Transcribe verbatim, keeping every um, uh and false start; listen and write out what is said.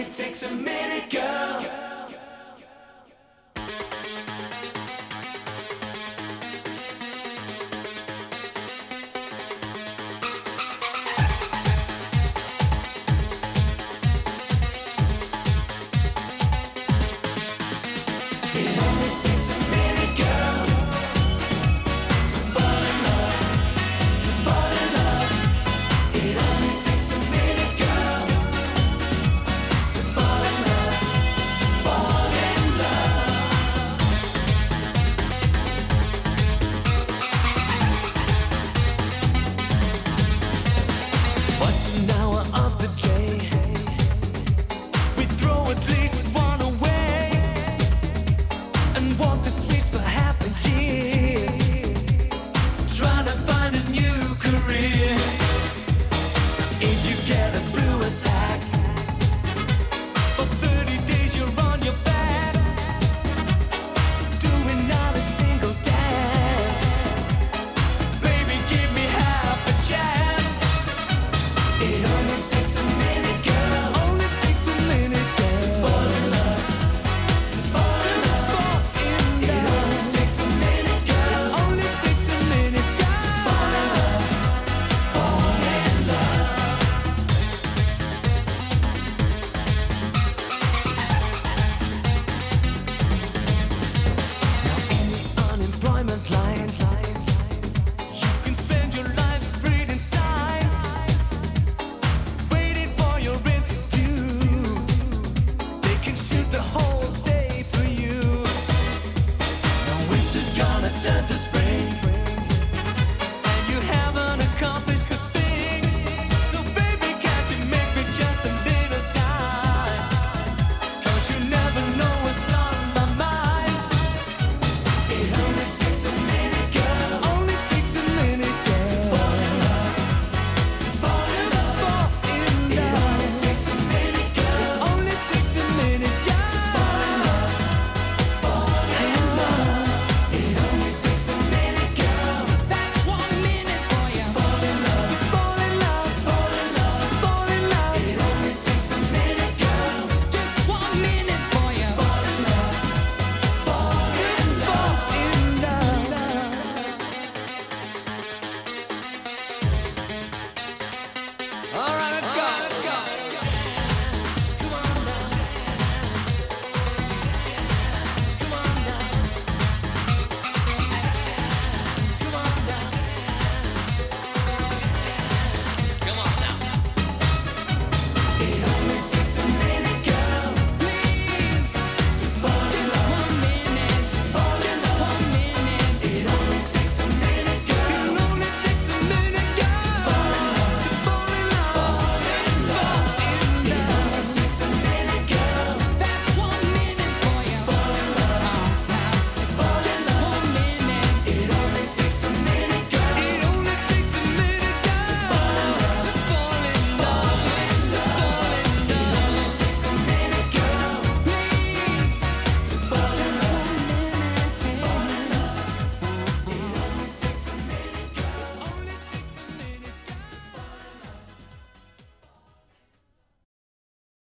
takes a minute, girl. It only takes a minute, girl, to fall in love, to fall in love. It only takes a minute, girl, to fall in love, to fall in love. Once an hour of the day, we throw at least one away and walk the streets for half a year, trying to find a new career. If you get a blue attack, for thirty days you're on your back, doing not a single dance. Baby, give me half a chance. It only takes a minute, girl. Only takes a minute, girl, to fall in love, to fall in love. It only takes a minute, girl. Only takes a minute, girl, to fall in love, to fall in love. Now in the unemployment lines, you can spend your life reading signs, waiting for your interview. They can shoot the whole day for you. Now winter's gonna turn to spring, and you haven't accomplished a thing. So baby, can't you make me just a little time? 'Cause you never know what's on my mind. It only takes a minute, girl. Only takes a minute, girl, to fall in love, to fall in love. It only takes a minute, girl. Only takes a minute, girl, to fall in love, to fall in love. It only takes a minute, girl. That's one minute for you. To fall in love, to fall in love, to fall in love, to fall in love. It only takes a minute, girl. Just one minute for you. To fall in love, to fall in love, in love. All right, let's go, let's go, let's go. Come on now, come on now, come on now, come on now. It only takes a